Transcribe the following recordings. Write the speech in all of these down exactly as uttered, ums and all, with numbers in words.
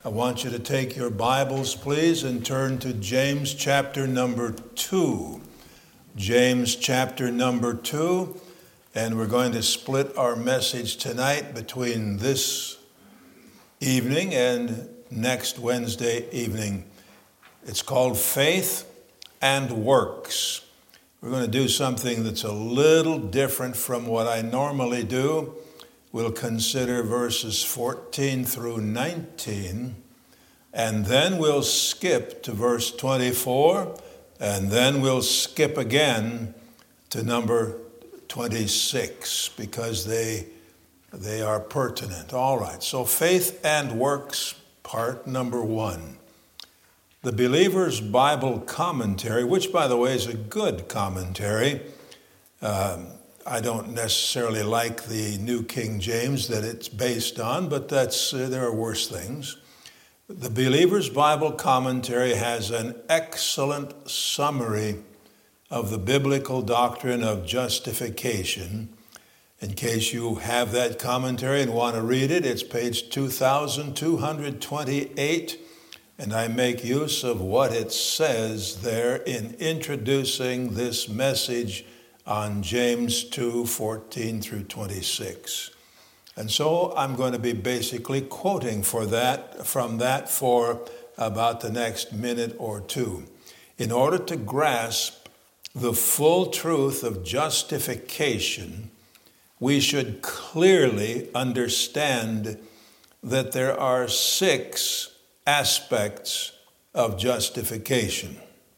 I want you to take your Bibles, please, and turn to James chapter number two. James chapter number two, and we're going to split our message tonight between this evening and next Wednesday evening. It's called Faith and Works. We're going to do something that's a little different from what I normally do. We'll consider verses fourteen through nineteen, and then we'll skip to verse twenty-four, and then we'll skip again to number twenty-six, because they, they are pertinent. All right, so Faith and Works, part number one. The Believer's Bible Commentary, which, by the way, is a good commentary. Um, I don't necessarily like the New King James that it's based on, but that's uh, there are worse things. The Believer's Bible Commentary has an excellent summary of the biblical doctrine of justification. In case you have that commentary and want to read it, it's page two thousand two hundred twenty-eight, and I make use of what it says there in introducing this message on James two, fourteen through twenty-six. And so I'm going to be basically quoting for that from that for about the next minute or two. In order to grasp the full truth of justification, we should clearly understand that there are six aspects of justification.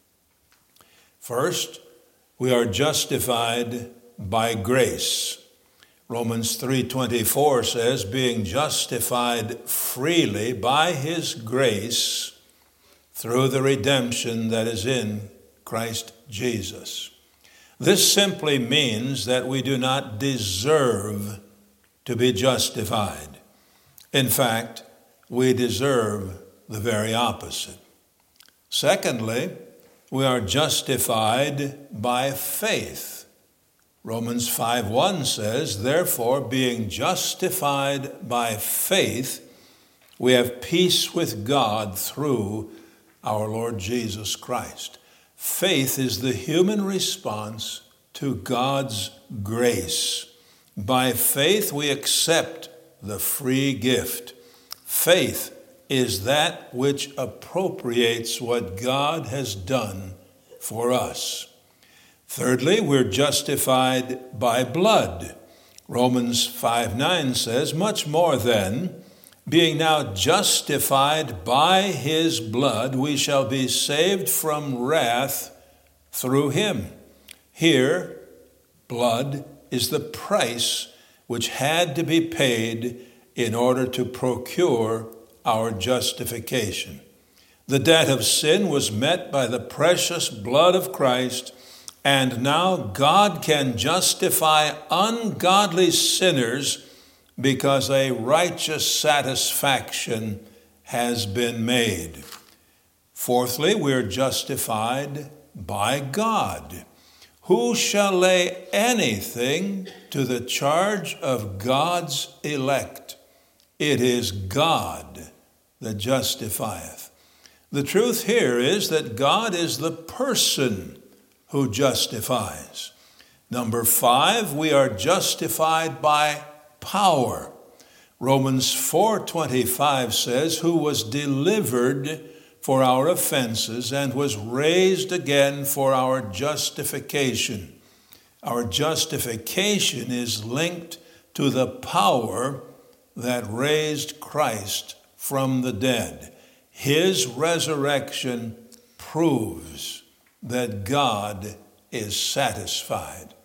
First, we are justified by grace. Romans three twenty-four says, being justified freely by his grace through the redemption that is in Christ Jesus. This simply means that we do not deserve to be justified. In fact, we deserve the very opposite. Secondly, we are justified by faith. Romans five one says, therefore, being justified by faith, we have peace with God through our Lord Jesus Christ. Faith is the human response to God's grace. By faith, we accept the free gift. Faith is that which appropriates what God has done for us. Thirdly, we're justified by blood. Romans five nine says, much more then, being now justified by his blood, we shall be saved from wrath through him. Here, blood is the price which had to be paid in order to procure our justification. The debt of sin was met by the precious blood of Christ, and now God can justify ungodly sinners because a righteous satisfaction has been made. Fourthly, we're justified by God. Who shall lay anything to the charge of God's elect? It is God that justifieth. The truth here is that God is the person who justifies. Number five, we are justified by power. Romans four twenty-five says, who was delivered for our offenses and was raised again for our justification. Our justification is linked to the power that raised Christ from the dead. His resurrection proves that God is satisfied.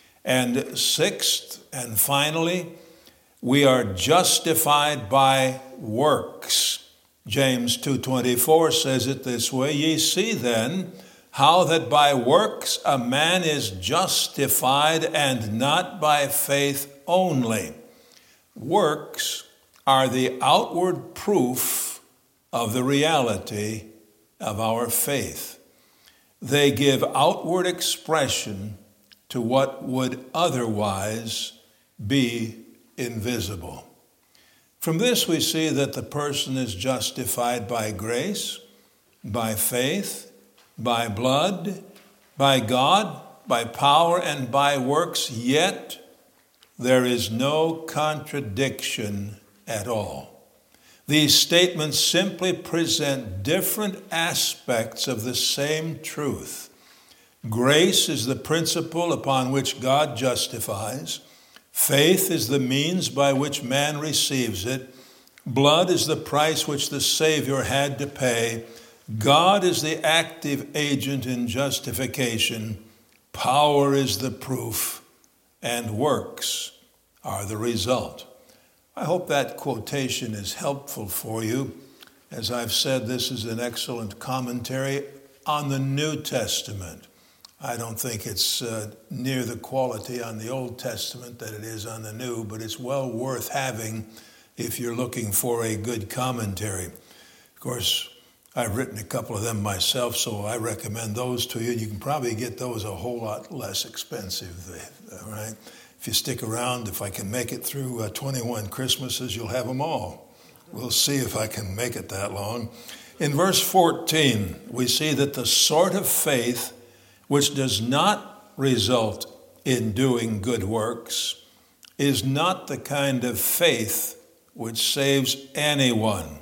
And sixth and finally, we are justified by works. James two twenty-four says it this way, ye see then how that by works a man is justified and not by faith only. Works are the outward proof of the reality of our faith. They give outward expression to what would otherwise be invisible. From this we see that the person is justified by grace, by faith, by blood, by God, by power, and by works, yet there is no contradiction at all. These statements simply present different aspects of the same truth. Grace is the principle upon which God justifies. Faith is the means by which man receives it. Blood is the price which the Savior had to pay. God is the active agent in justification. Power is the proof, and works are the result. I hope that quotation is helpful for you. As I've said, this is an excellent commentary on the New Testament. I don't think it's uh, near the quality on the Old Testament that it is on the New, but it's well worth having if you're looking for a good commentary. Of course, I've written a couple of them myself, so I recommend those to you. You can probably get those a whole lot less expensive, all right? If you stick around, if I can make it through uh, twenty-one Christmases, you'll have them all. We'll see if I can make it that long. In verse fourteen, we see that the sort of faith which does not result in doing good works is not the kind of faith which saves anyone.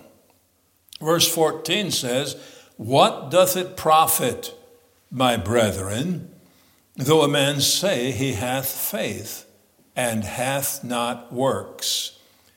Verse fourteen says, "What doth it profit, my brethren, though a man say he hath faith and hath not works?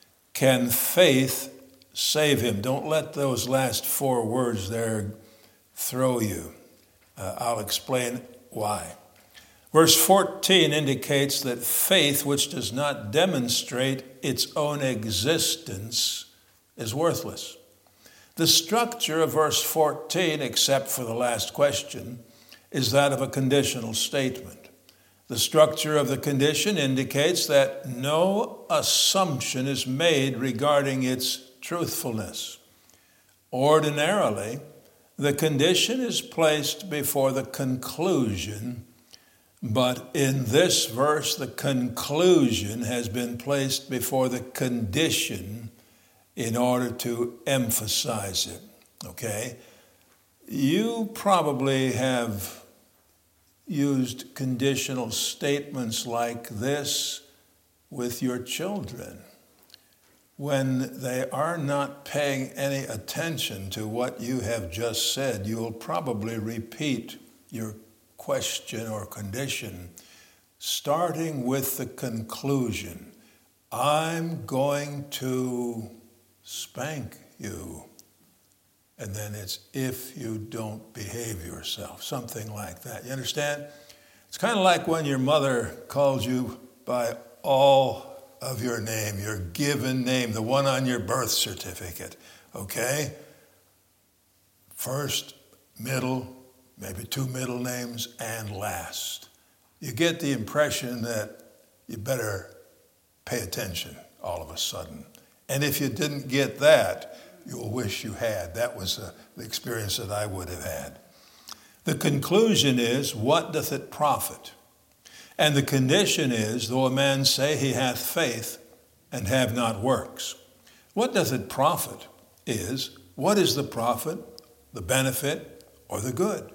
Can faith save him?" Don't let those last four words there throw you. Uh, I'll explain why. Verse fourteen indicates that faith which does not demonstrate its own existence is worthless. The structure of verse fourteen, except for the last question, is that of a conditional statement. The structure of the condition indicates that no assumption is made regarding its truthfulness. Ordinarily, the condition is placed before the conclusion, but in this verse, the conclusion has been placed before the condition in order to emphasize it, okay? You probably have used conditional statements like this with your children. When they are not paying any attention to what you have just said, you will probably repeat your question or condition, starting with the conclusion. I'm going to spank you. And then it's if you don't behave yourself, something like that. You understand? It's kind of like when your mother calls you by all of your name, your given name, the one on your birth certificate, okay? First, middle, maybe two middle names, and last. You get the impression that you better pay attention all of a sudden. And if you didn't get that, you'll wish you had. That was uh, the experience that I would have had. The conclusion is, what doth it profit? And the condition is, though a man say he hath faith and have not works. What doth it profit is, what is the profit, the benefit, or the good?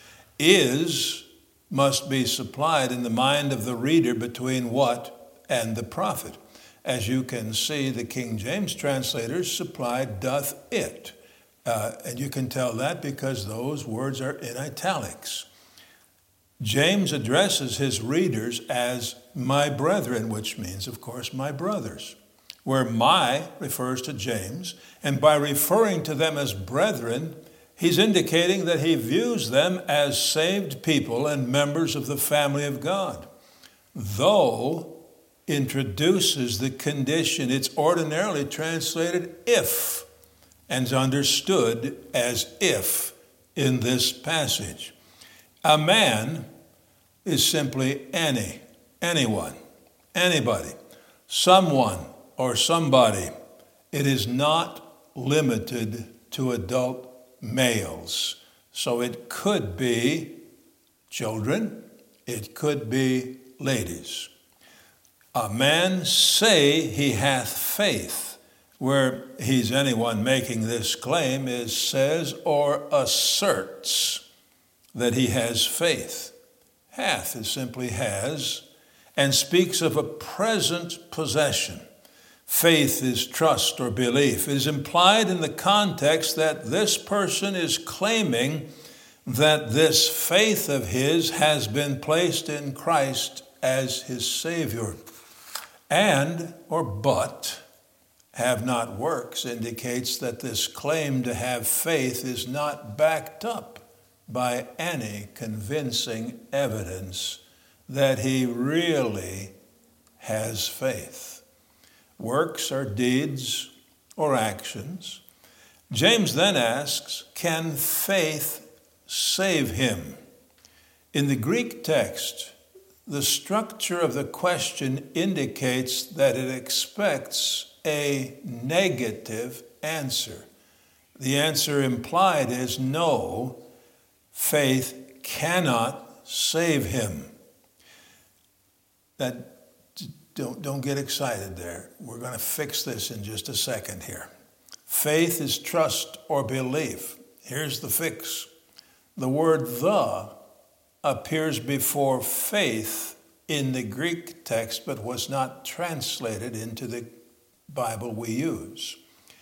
Is must be supplied in the mind of the reader between what and the profit. As you can see, the King James translators supplied doth it. Uh, and you can tell that because those words are in italics. James addresses his readers as my brethren, which means, of course, my brothers, where my refers to James. And by referring to them as brethren, he's indicating that he views them as saved people and members of the family of God. Though introduces the condition, it's ordinarily translated if, and is understood as if in this passage. A man is simply any, anyone, anybody, someone or somebody. It is not limited to adult males. So it could be children, it could be ladies. A man say he hath faith where he's anyone making this claim is says or asserts that he has faith. Hath is simply has, and speaks of a present possession. Faith is trust or belief. It is implied in the context that this person is claiming that this faith of his has been placed in Christ as his Savior. And, or but, have not works indicates that this claim to have faith is not backed up by any convincing evidence that he really has faith. Works are deeds or actions. James then asks, can faith save him? In the Greek text, the structure of the question indicates that it expects a negative answer. The answer implied is no, faith cannot save him. That, don't, don't get excited there. We're going to fix this in just a second here. Faith is trust or belief. Here's the fix. The word the appears before faith in the Greek text, but was not translated into the Bible we use.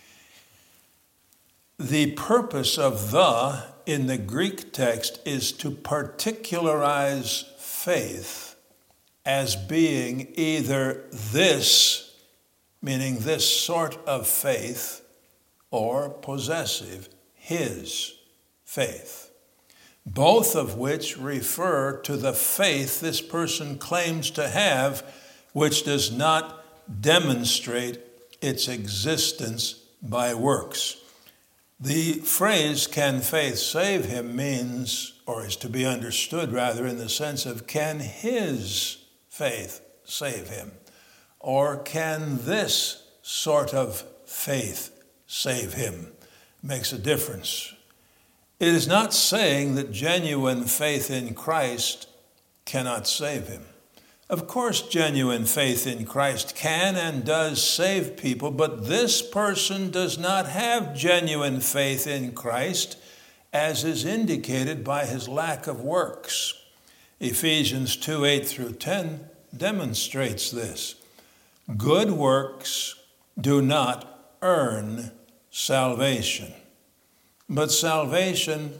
The purpose of the in the Greek text is to particularize faith as being either this, meaning this sort of faith, or possessive, his faith, both of which refer to the faith this person claims to have, which does not demonstrate its existence by works. The phrase, can faith save him, means, or is to be understood rather in the sense of, can his faith save him? Or can this sort of faith save him? Makes a difference. It is not saying that genuine faith in Christ cannot save him. Of course, genuine faith in Christ can and does save people, but this person does not have genuine faith in Christ, as is indicated by his lack of works. Ephesians two, eight through ten demonstrates this. Good works do not earn salvation, but salvation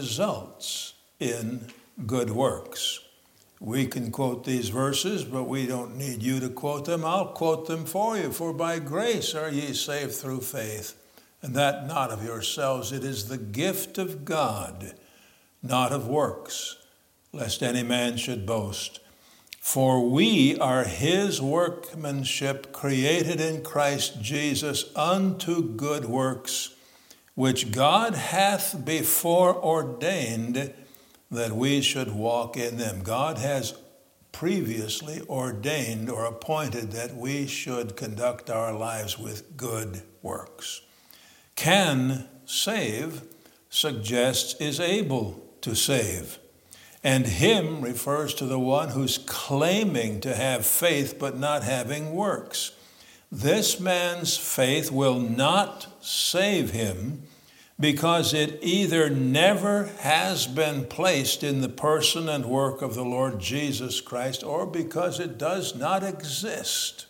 results in good works. We can quote these verses, but we don't need you to quote them. I'll quote them for you. For by grace are ye saved through faith, and that not of yourselves. It is the gift of God, not of works, lest any man should boast. For we are his workmanship, created in Christ Jesus unto good works, which God hath before ordained that we should walk in them. God has previously ordained or appointed that we should conduct our lives with good works. Can save suggests is able to save. And him refers to the one who's claiming to have faith but not having works. This man's faith will not save him because it either never has been placed in the person and work of the Lord Jesus Christ, or because it does not exist.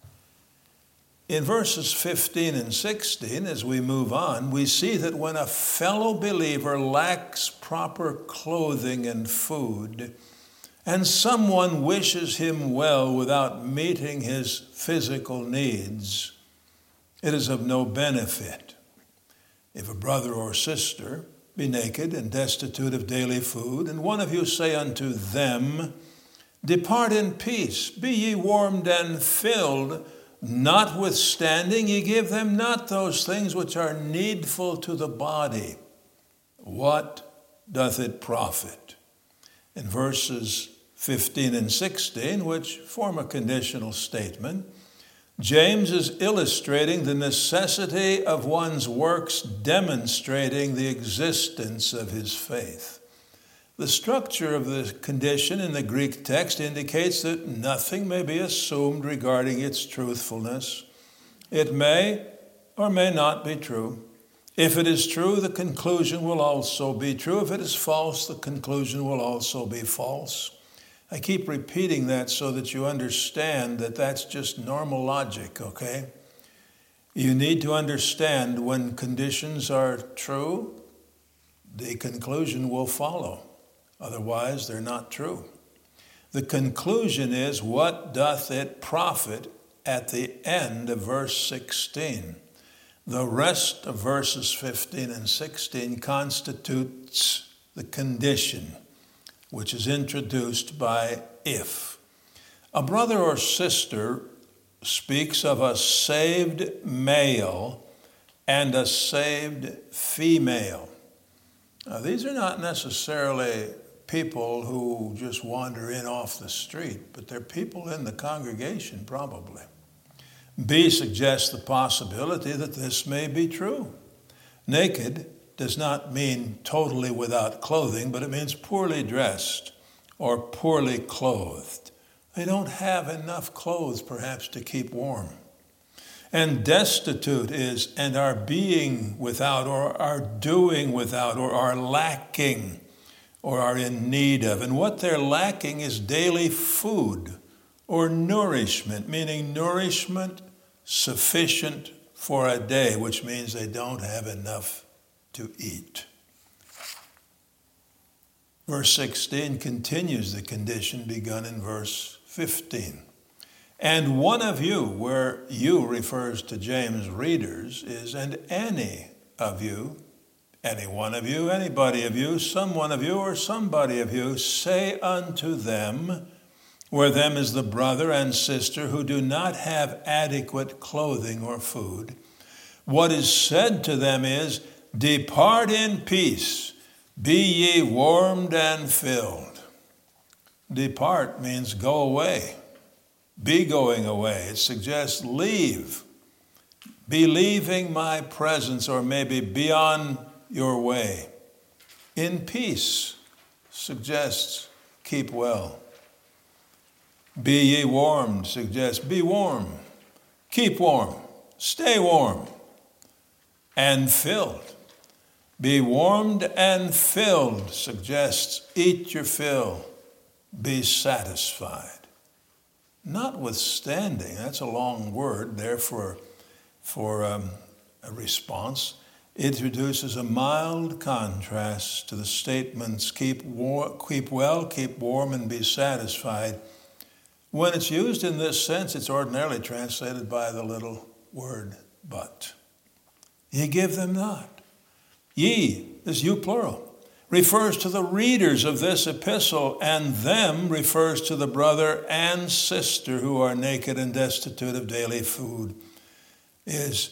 In verses fifteen and sixteen, as we move on, we see that when a fellow believer lacks proper clothing and food, and someone wishes him well without meeting his physical needs, it is of no benefit. If a brother or sister be naked and destitute of daily food, and one of you say unto them, depart in peace, be ye warmed and filled, notwithstanding ye give them not those things which are needful to the body, what doth it profit? In verses fifteen and sixteen, which form a conditional statement, James is illustrating the necessity of one's works, demonstrating the existence of his faith. The structure of the condition in the Greek text indicates that nothing may be assumed regarding its truthfulness. It may, or may not be true. If it is true, the conclusion will also be true. If it is false, the conclusion will also be false. I keep repeating that so that you understand that that's just normal logic, okay? You need to understand when conditions are true, the conclusion will follow. Otherwise, they're not true. The conclusion is, what doth it profit at the end of verse sixteen? The rest of verses fifteen and sixteen constitutes the condition, which is introduced by if. A brother or sister speaks of a saved male and a saved female. Now, these are not necessarily people who just wander in off the street, but they're people in the congregation probably. B suggests the possibility that this may be true. Naked does not mean totally without clothing, but it means poorly dressed or poorly clothed. They don't have enough clothes, perhaps, to keep warm. And destitute is, and are being without, or are doing without, or are lacking, or are in need of. And what they're lacking is daily food or nourishment, meaning nourishment sufficient for a day, which means they don't have enough to eat. Verse sixteen continues the condition begun in verse fifteen. And one of you, where you refers to James' readers, is and any of you, any one of you, anybody of you, some one of you, or somebody of you, say unto them, where them is the brother and sister who do not have adequate clothing or food. What is said to them is, depart in peace, be ye warmed and filled. Depart means go away, be going away. It suggests leave, be leaving my presence, or maybe be on your way. In peace suggests keep well. Be ye warmed suggests be warm, keep warm, stay warm, and filled. Be warmed and filled suggests eat your fill, be satisfied. Notwithstanding, that's a long word there for, for um, a response, introduces a mild contrast to the statements keep, war- keep well, keep warm, and be satisfied. When it's used in this sense, it's ordinarily translated by the little word but. Ye give them not. Ye, this you plural, refers to the readers of this epistle, and them refers to the brother and sister who are naked and destitute of daily food. Is,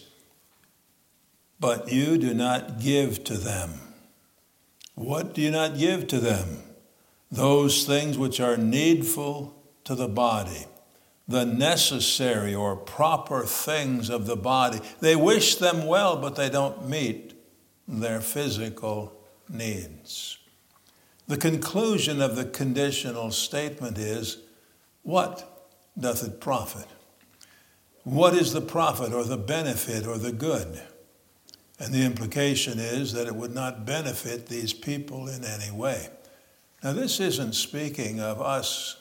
but you do not give to them. What do you not give to them? Those things which are needful to the body, the necessary or proper things of the body. They wish them well, but they don't meet their physical needs. The conclusion of the conditional statement is, what doth it profit? What is the profit or the benefit or the good? And the implication is that it would not benefit these people in any way. Now, this isn't speaking of us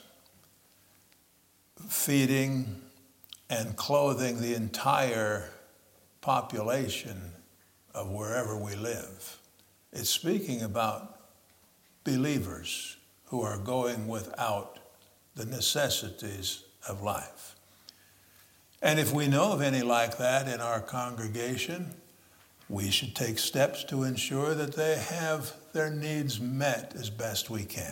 feeding and clothing the entire population of wherever we live. It's speaking about believers who are going without the necessities of life. And if we know of any like that in our congregation, we should take steps to ensure that they have their needs met as best we can.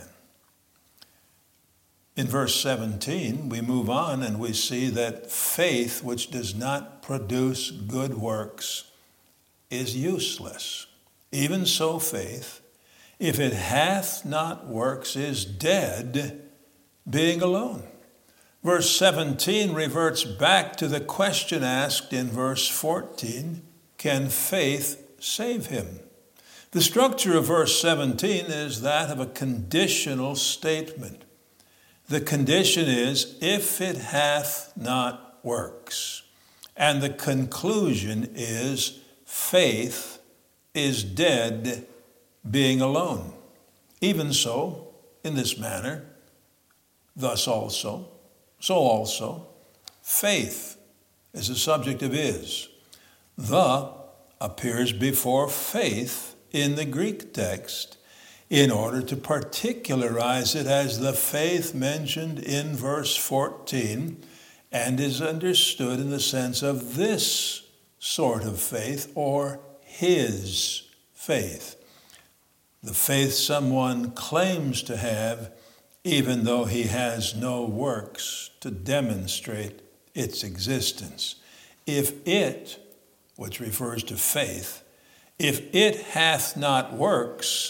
In verse seventeen, we move on and we see that faith which does not produce good works is useless. Even so, faith, if it hath not works, is dead, being alone. Verse seventeen reverts back to the question asked in verse fourteen, can faith save him? The structure of verse seventeen is that of a conditional statement. The condition is, if it hath not works. And the conclusion is faith is dead being alone. Even so, in this manner, thus also, so also, faith is a subject of is. The appears before faith in the Greek text in order to particularize it as the faith mentioned in verse fourteen, and is understood in the sense of this sort of faith or his faith. The faith someone claims to have even though he has no works to demonstrate its existence. If it, which refers to faith, if it hath not works,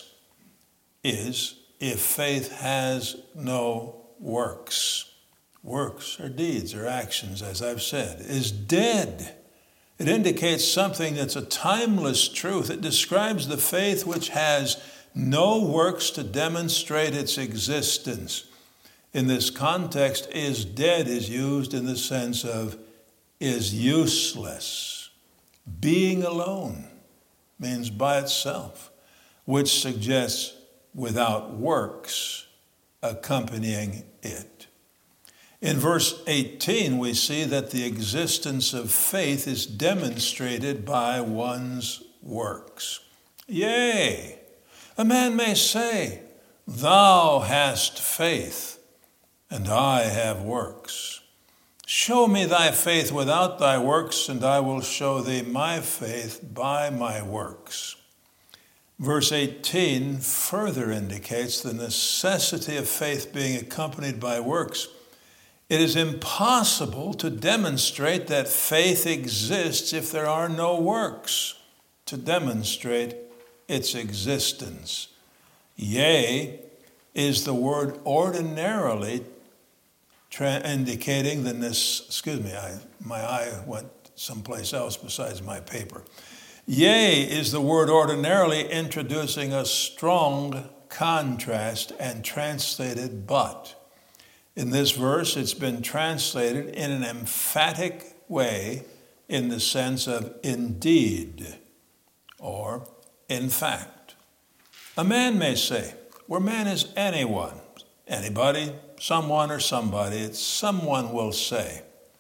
is if faith has no works. Works or deeds or actions, as I've said, is dead. It indicates something that's a timeless truth. It describes the faith which has no works to demonstrate its existence. In this context, is dead is used in the sense of is useless. Being alone means by itself, which suggests without works accompanying it. In verse eighteen, we see that the existence of faith is demonstrated by one's works. Yea, a man may say, thou hast faith, and I have works. Show me thy faith without thy works, and I will show thee my faith by my works. Verse eighteen further indicates the necessity of faith being accompanied by works. It is impossible to demonstrate that faith exists if there are no works to demonstrate its existence. Yea is the word ordinarily tra- indicating the, excuse me, I, my eye went someplace else besides my paper. Yea is the word ordinarily introducing a strong contrast and translated but. In this verse, it's been translated in an emphatic way in the sense of indeed or in fact. A man may say, where man is anyone, anybody, someone or somebody, it's someone will say.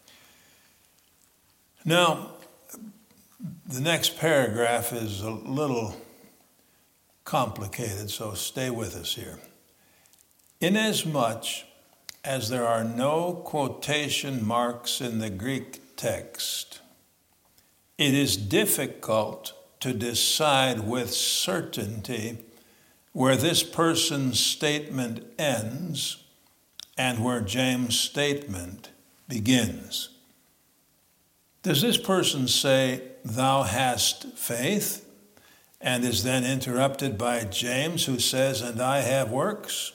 Now, the next paragraph is a little complicated, so stay with us here. Inasmuch as there are no quotation marks in the Greek text, it is difficult to decide with certainty where this person's statement ends and where James' statement begins. Does this person say, thou hast faith, and is then interrupted by James, who says, and I have works?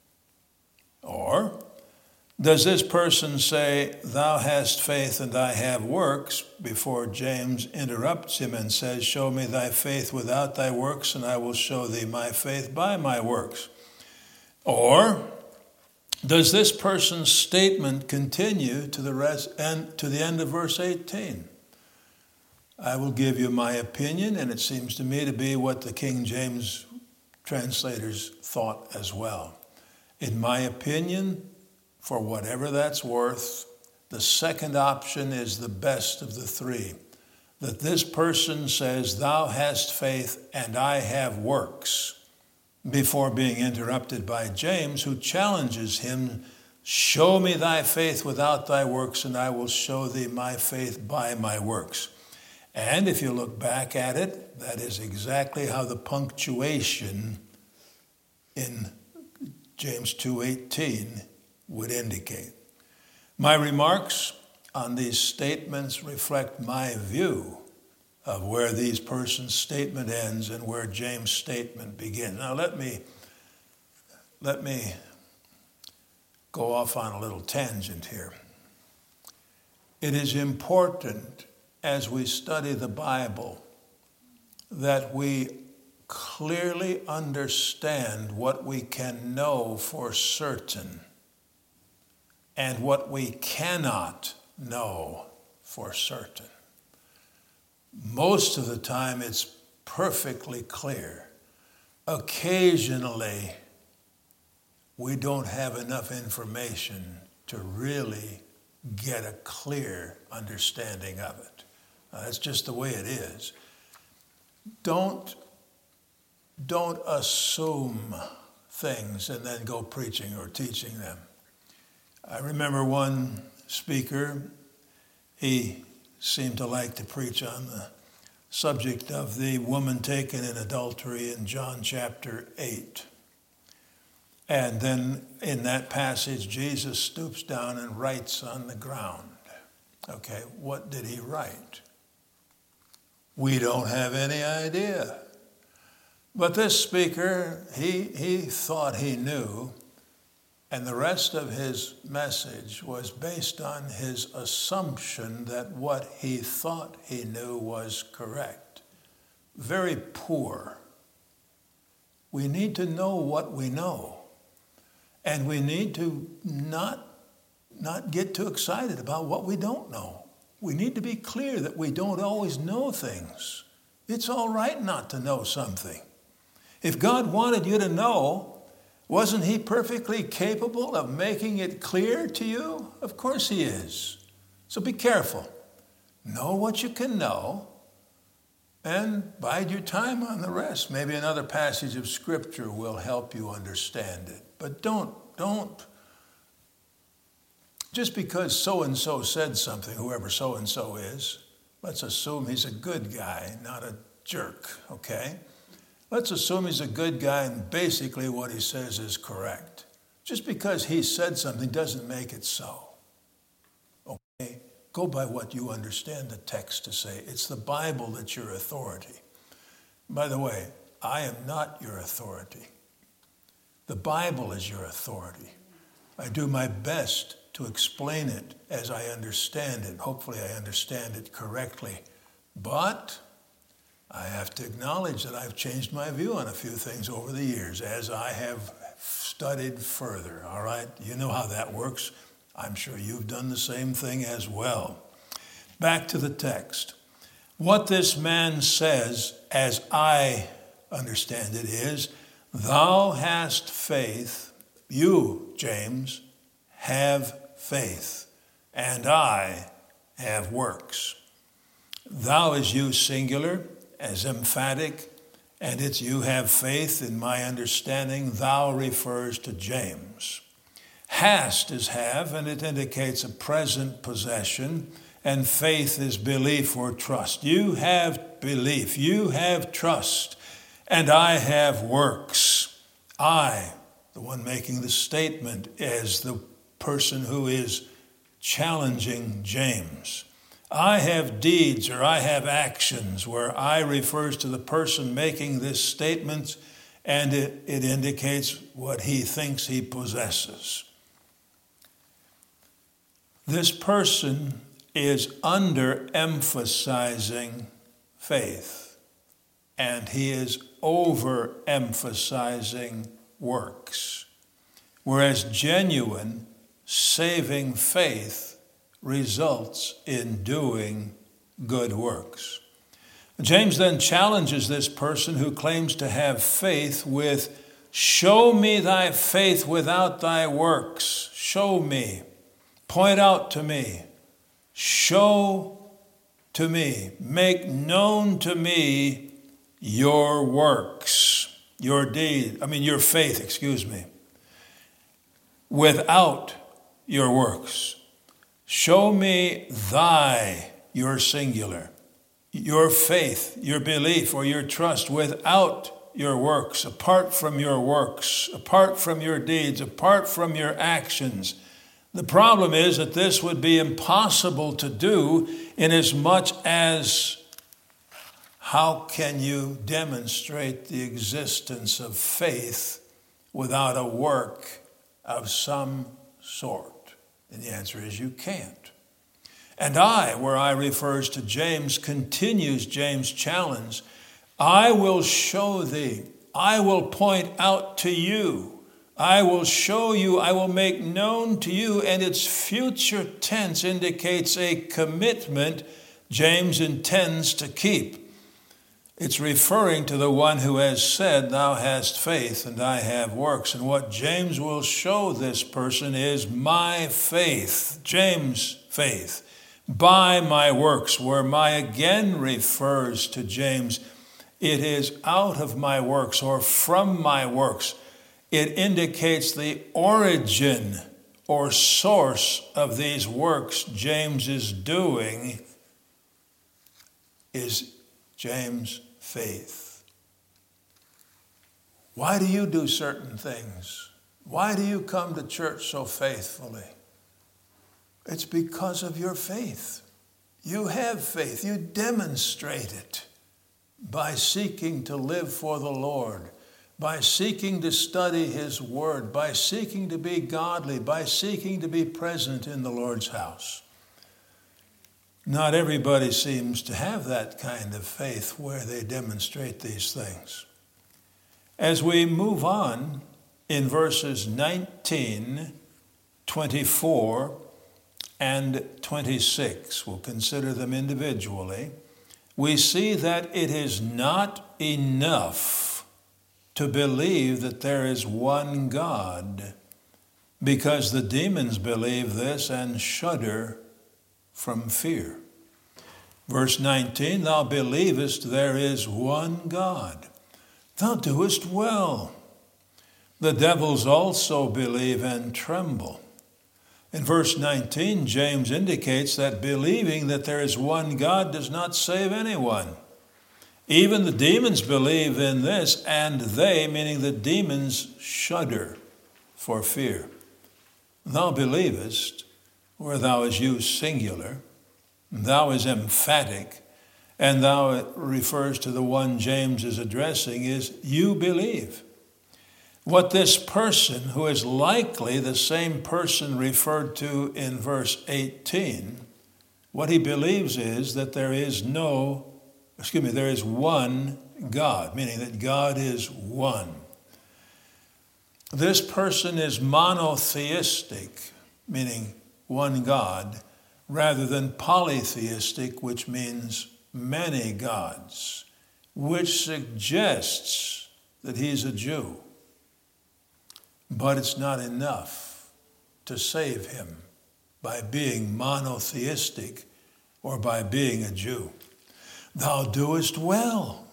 Or does this person say, thou hast faith and I have works, before James interrupts him and says, show me thy faith without thy works, and I will show thee my faith by my works? Or does this person's statement continue to the rest and to the end of verse eighteen? I will give you my opinion, and it seems to me to be what the King James translators thought as well. In my opinion, for whatever that's worth, the second option is the best of the three. That this person says, thou hast faith and I have works, before being interrupted by James, who challenges him, show me thy faith without thy works, and I will show thee my faith by my works. And if you look back at it, that is exactly how the punctuation in James two eighteen would indicate. My remarks on these statements reflect my view of where these persons' statement ends and where James' statement begins. Now let me let me go off on a little tangent here. It is important as we study the Bible that we clearly understand what we can know for certain and what we cannot know for certain. Most of the time, it's perfectly clear. Occasionally, we don't have enough information to really get a clear understanding of it. Uh, that's just the way it is. Don't, don't assume things and then go preaching or teaching them. I remember one speaker, he seemed to like to preach on the subject of the woman taken in adultery in John chapter eight. And then in that passage, Jesus stoops down and writes on the ground. Okay, what did he write? We don't have any idea. But this speaker, he, he thought he knew, and the rest of his message was based on his assumption that what he thought he knew was correct. Very poor. We need to know what we know. And we need to not, not get too excited about what we don't know. We need to be clear that we don't always know things. It's all right not to know something. If God wanted you to know, wasn't he perfectly capable of making it clear to you? Of course he is. So be careful. Know what you can know and bide your time on the rest. Maybe another passage of Scripture will help you understand it. But don't, don't, just because so-and-so said something, whoever so-and-so is, let's assume he's a good guy, not a jerk, okay? Let's assume he's a good guy and basically what he says is correct. Just because he said something doesn't make it so. Okay? Go by what you understand the text to say. It's the Bible that's your authority. By the way, I am not your authority. The Bible is your authority. I do my best to explain it as I understand it. Hopefully I understand it correctly. But I have to acknowledge that I've changed my view on a few things over the years as I have studied further, all right? You know how that works. I'm sure you've done the same thing as well. Back to the text. What this man says, as I understand it, is, thou hast faith, you, James, have faith, and I have works. Thou is you singular, as emphatic, and it's you have faith. In my understanding, thou refers to James. Hast is have, and it indicates a present possession, and faith is belief or trust. You have belief, you have trust, and I have works. I, the one making the statement, is the person who is challenging James. I have deeds, or I have actions, where I refers to the person making this statement, and it, it indicates what he thinks he possesses. This person is underemphasizing faith, and he is overemphasizing works, whereas genuine, saving faith results in doing good works. James then challenges this person who claims to have faith with, show me thy faith without thy works. Show me. Point out to me. Show to me. Make known to me your works, your deed, I mean your faith, excuse me, without your works. Show me thy, your singular, your faith, your belief, or your trust without your works, apart from your works, apart from your deeds, apart from your actions. The problem is that this would be impossible to do, inasmuch as how can you demonstrate the existence of faith without a work of some sort? And the answer is you can't. And I, where I refers to James, continues James' challenge. I will show thee, I will point out to you, I will show you, I will make known to you, and its future tense indicates a commitment James intends to keep. It's referring to the one who has said, thou hast faith and I have works. And what James will show this person is my faith, James' faith, by my works, where my again refers to James. It is out of my works or from my works. It indicates the origin or source of these works James is doing is James' faith. Why do you do certain things? Why do you come to church so faithfully? It's because of your faith. You have faith. You demonstrate it by seeking to live for the Lord, by seeking to study his word, by seeking to be godly, by seeking to be present in the Lord's house. Not everybody seems to have that kind of faith where they demonstrate these things. As we move on in verses nineteen, twenty-four, and twenty-six, we'll consider them individually, we see that it is not enough to believe that there is one God, because the demons believe this and shudder from fear. Verse nineteen, thou believest there is one God. Thou doest well. The devils also believe and tremble. In verse nineteen, James indicates that believing that there is one God does not save anyone. Even the demons believe in this, and they, meaning the demons, shudder for fear. Thou believest, where thou is used singular, thou is emphatic, and thou refers to the one James is addressing is you believe. What this person, who is likely the same person referred to in verse eighteen, what he believes is that there is no, excuse me, there is one God, meaning that God is one. This person is monotheistic, meaning one God, rather than polytheistic, which means many gods, which suggests that he's a Jew. But it's not enough to save him by being monotheistic or by being a Jew. Thou doest well.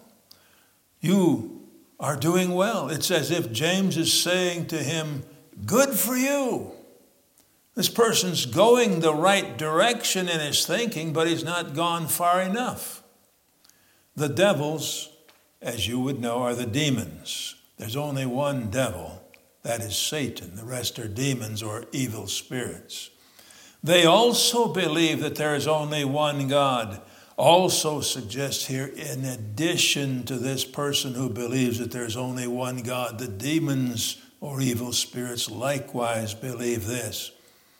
You are doing well. It's as if James is saying to him, good for you. This person's going the right direction in his thinking, but he's not gone far enough. The devils, as you would know, are the demons. There's only one devil. That is Satan. The rest are demons or evil spirits. They also believe that there is only one God. Also suggests here, in addition to this person who believes that there's only one God, the demons or evil spirits likewise believe this.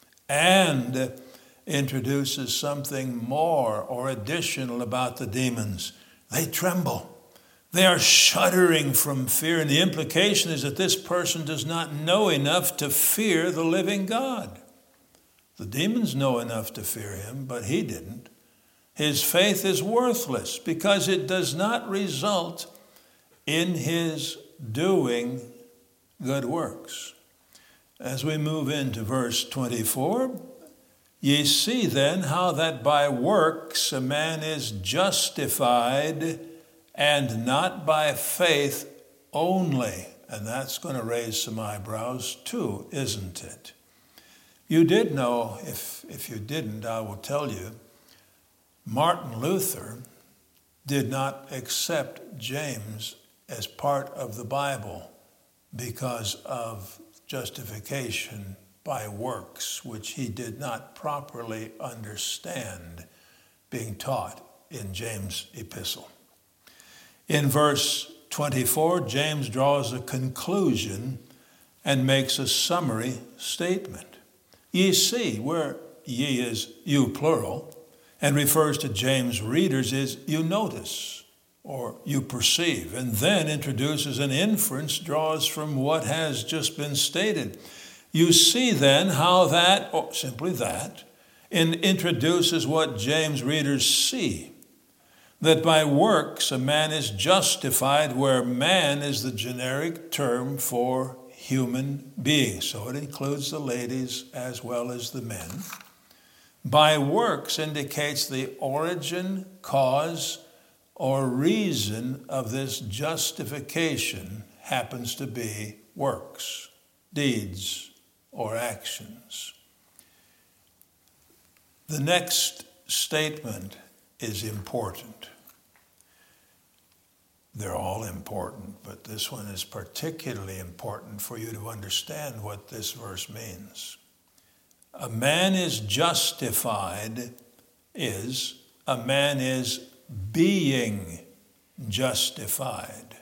And introduces something more or additional about the demons. They tremble. They are shuddering from fear, and the implication is that this person does not know enough to fear the living God. The demons know enough to fear him, but he didn't. His faith is worthless because it does not result in his doing good works. As we move into verse twenty-four, ye see then how that by works a man is justified, and not by faith only. And that's going to raise some eyebrows too, isn't it? You did know, if, if you didn't, I will tell you, Martin Luther did not accept James as part of the Bible because of justification by works, which he did not properly understand being taught in James' epistle. In verse twenty-four, James draws a conclusion and makes a summary statement. Ye see, where ye is you plural, and refers to James' readers, is you notice. or you perceive, and then introduces an inference, draws from what has just been stated. You see then how that, or simply that, in, introduces what James readers see, that by works a man is justified, where man is the generic term for human beings. So it includes the ladies as well as the men. By works indicates the origin, cause, or reason of this justification happens to be works, deeds, or actions. The next statement is important. They're all important, but this one is particularly important for you to understand what this verse means. A man is justified is, a man is being justified.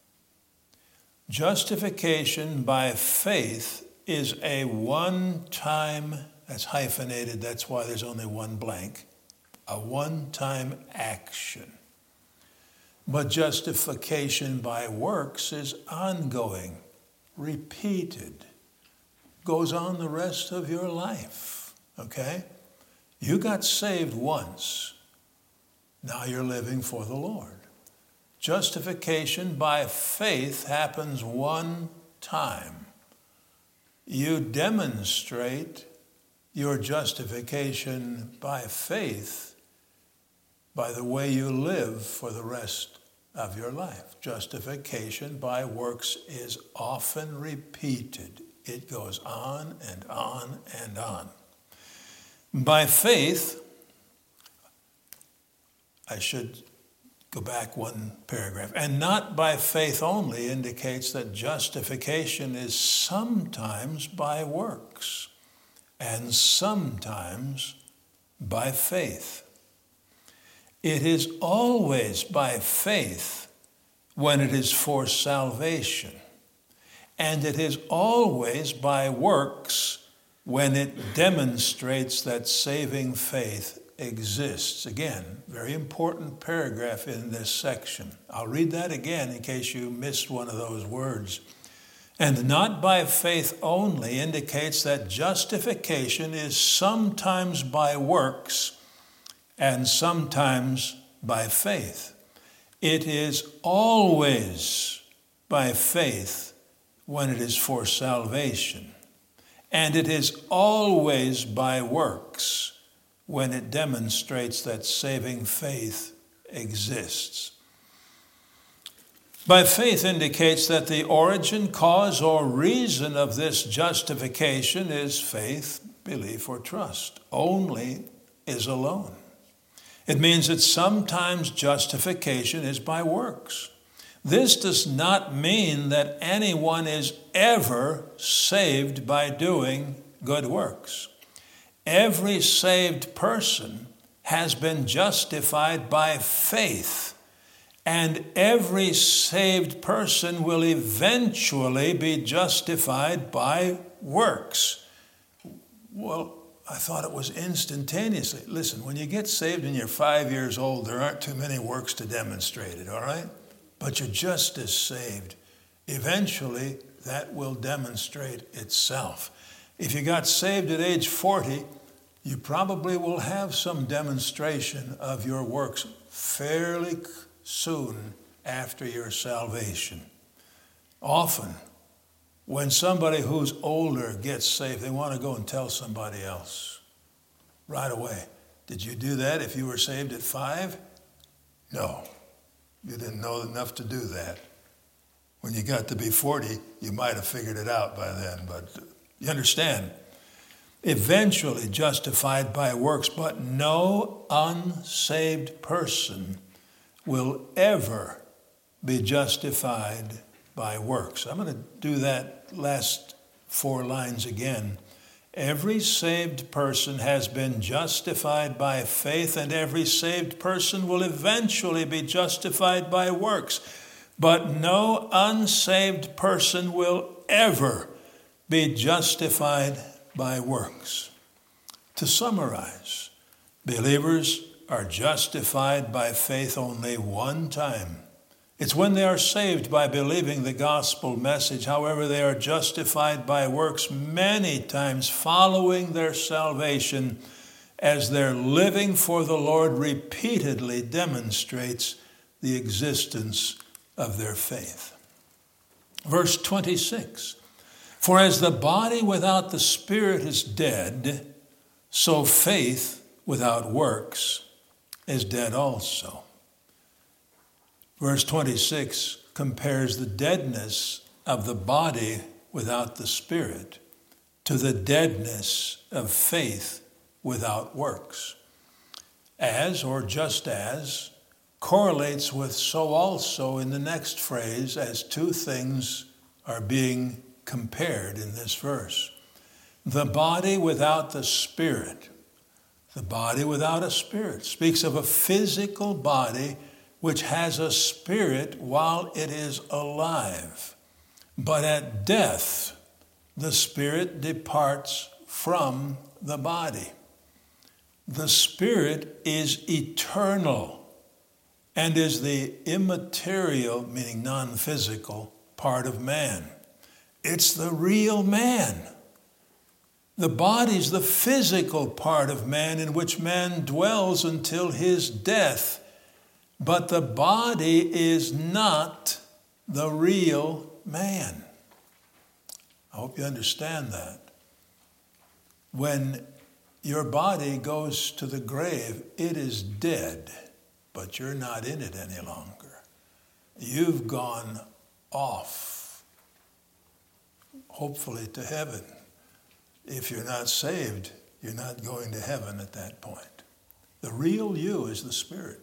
Justification by faith is a one-time, that's hyphenated, that's why there's only one blank, a one-time action. But justification by works is ongoing, repeated, goes on the rest of your life, okay? You got saved once. Now you're living for the Lord. Justification by faith happens one time. You demonstrate your justification by faith by the way you live for the rest of your life. Justification by works is often repeated. It goes on and on and on. By faith, I should go back one paragraph. And not by faith only indicates that justification is sometimes by works and sometimes by faith. It is always by faith when it is for salvation. And it is always by works when it demonstrates that saving faith exists. Again, very important paragraph in this section. I'll read that again in case you missed one of those words. And not by faith only indicates that justification is sometimes by works and sometimes by faith. It is always by faith when it is for salvation. And it is always by works when it demonstrates that saving faith exists. By faith indicates that the origin, cause, or reason of this justification is faith, belief, or trust. Only is alone. It means that sometimes justification is by works. This does not mean that anyone is ever saved by doing good works. Every saved person has been justified by faith, and every saved person will eventually be justified by works. Well, I thought it was instantaneously. Listen, when you get saved and you're five years old, there aren't too many works to demonstrate it, all right? But you're just as saved. Eventually, that will demonstrate itself. If you got saved at age forty, you probably will have some demonstration of your works fairly soon after your salvation. Often, when somebody who's older gets saved, they want to go and tell somebody else right away. Did you do that if you were saved at five? No, you didn't know enough to do that. When you got to be forty, you might have figured it out by then, but you understand. Eventually justified by works, but no unsaved person will ever be justified by works. I'm going to do that last four lines again. Every saved person has been justified by faith, and every saved person will eventually be justified by works. But no unsaved person will ever be justified by works. To summarize, believers are justified by faith only one time. It's when they are saved by believing the gospel message. However, they are justified by works many times following their salvation, as their living for the Lord repeatedly demonstrates the existence of their faith. Verse twenty-six, for as the body without the spirit is dead, so faith without works is dead also. Verse twenty-six compares the deadness of the body without the spirit to the deadness of faith without works. As, or just as, correlates with so also in the next phrase, as two things are being compared in this verse. The body without the spirit, the body without a spirit, speaks of a physical body which has a spirit while it is alive. But at death, the spirit departs from the body. The spirit is eternal and is the immaterial, meaning non-physical, part of man. It's the real man. The body's the physical part of man in which man dwells until his death. But the body is not the real man. I hope you understand that. When your body goes to the grave, it is dead, but you're not in it any longer. You've gone off, hopefully to heaven. If you're not saved, you're not going to heaven at that point. The real you is the spirit.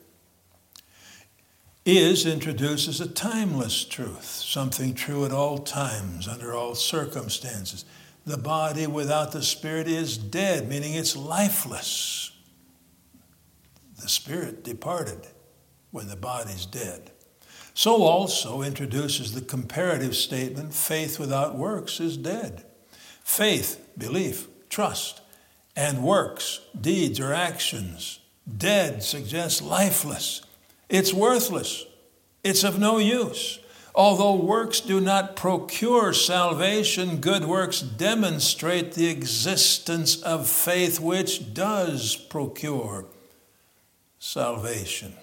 Is introduces a timeless truth, something true at all times, under all circumstances. The body without the spirit is dead, meaning it's lifeless. The spirit departed when the body's dead. So also introduces the comparative statement, faith without works is dead. Faith, belief, trust, and works, deeds or actions. Dead suggests lifeless. It's worthless. It's of no use. Although works do not procure salvation, good works demonstrate the existence of faith which does procure salvation.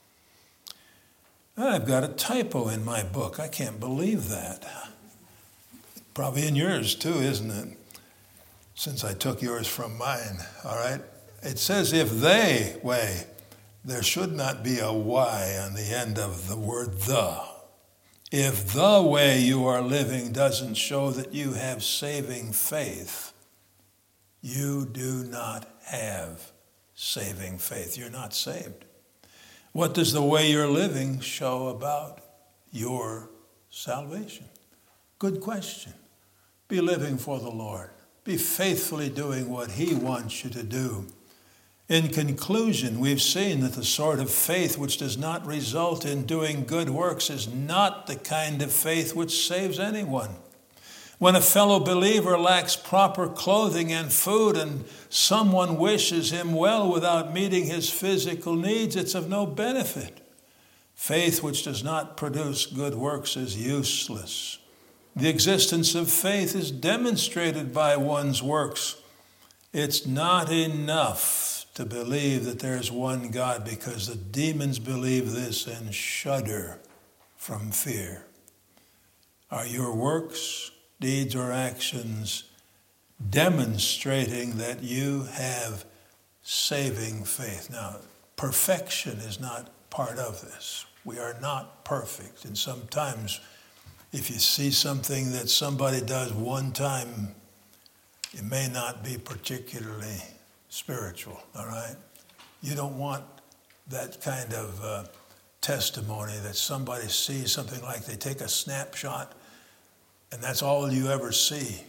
I've got a typo in my book. I can't believe that. Probably in yours too, isn't it? Since I took yours from mine, all right? It says if they way, there should not be a Y on the end of the word the. If the way you are living doesn't show that you have saving faith, you do not have saving faith. You're not saved. What does the way you're living show about your salvation? Good question. Be living for the Lord. Be faithfully doing what He wants you to do. In conclusion, we've seen that the sort of faith which does not result in doing good works is not the kind of faith which saves anyone. When a fellow believer lacks proper clothing and food and someone wishes him well without meeting his physical needs, it's of no benefit. Faith which does not produce good works is useless. The existence of faith is demonstrated by one's works. It's not enough to believe that there's one God, because the demons believe this and shudder from fear. Are your works, deeds, or actions demonstrating that you have saving faith? Now, perfection is not part of this. We are not perfect. And sometimes if you see something that somebody does one time, it may not be particularly spiritual, all right? You don't want that kind of uh, testimony that somebody sees something like they take a snapshot and that's all you ever see.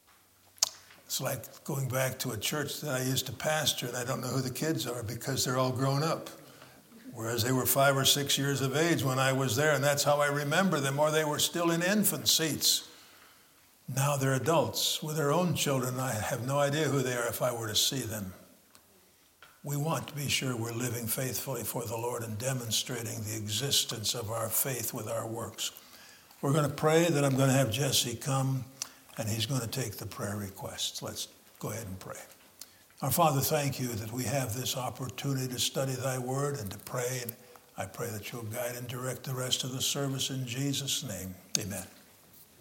It's like going back to a church that I used to pastor and I don't know who the kids are because they're all grown up. Whereas they were five or six years of age when I was there, and that's how I remember them, or they were still in infant seats. Now they're adults with their own children. I have no idea who they are if I were to see them. we want to be sure we're living faithfully for the Lord and demonstrating the existence of our faith with our works. We're going to pray that I'm going to have Jesse come, and he's going to take the prayer requests. Let's go ahead and pray. Our Father, thank you that we have this opportunity to study thy word and to pray. And I pray that you'll guide and direct the rest of the service in Jesus' name. Amen.